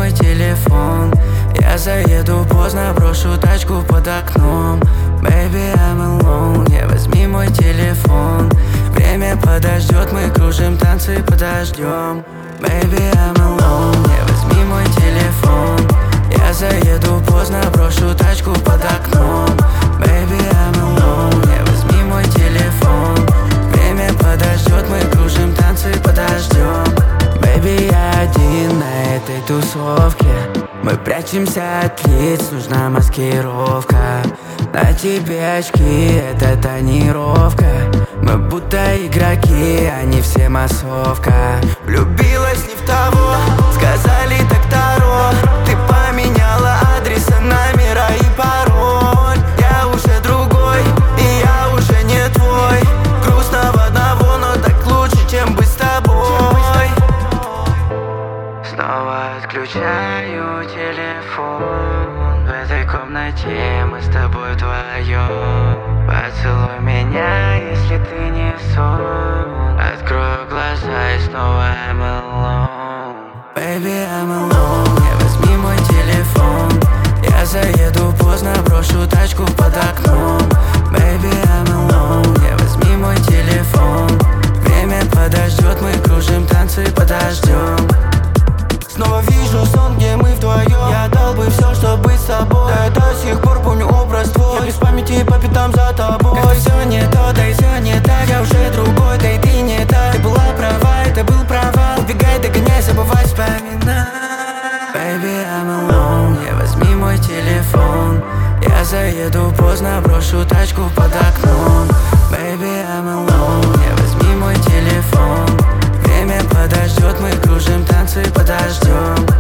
мой телефон. Я заеду поздно, брошу тачку под окном. Baby, I'm alone, не возьми мой телефон. Время подождет, мы кружим танцы подождем. Baby, I'm alone, не возьми мой телефон. Я заеду поздно, брошу тачку под окном. Baby, I'm alone, не возьми мой телефон. Время подождет, мы кружим танцы подождем. Baby, я один на этой тусовке. Мы прячемся от лиц, нужна маскировка. На тебе очки, это тонировка. Мы будто игроки, а не все массовка. Влюбилась не в того, сказали так Таро. Ты поменяла адреса, номера и пароль. Я уже другой, и я уже не твой. Грустно в одного, но так лучше, чем быть с тобой. Снова отключаю телефон. В этой комнате мы с тобой вдвоем. Поцелуй меня, если ты не сон. Открою глаза и снова I'm alone. Baby, I'm alone, не возьми мой телефон. Я заеду поздно, брошу тачку под окном. Baby, I'm alone, не возьми мой телефон. Время подождет, мы кружим танцы подождем. Снова вижу сон, где мы вдвоем. Я дал бы все, чтобы быть с собой. Да я до сих пор помню образ твой. Я без памяти по пятам за тобой. Как-то все не то, да и все не так. Я уже другой, да и ты не так. Ты была права, и ты был права. Убегай, догоняй, забывай, вспоминай. Baby, I'm alone, не возьми мой телефон. Я заеду поздно, брошу тачку под окном. Baby, I'm alone, не возьми мой телефон. Время подождет, мы кружим танцы подождем.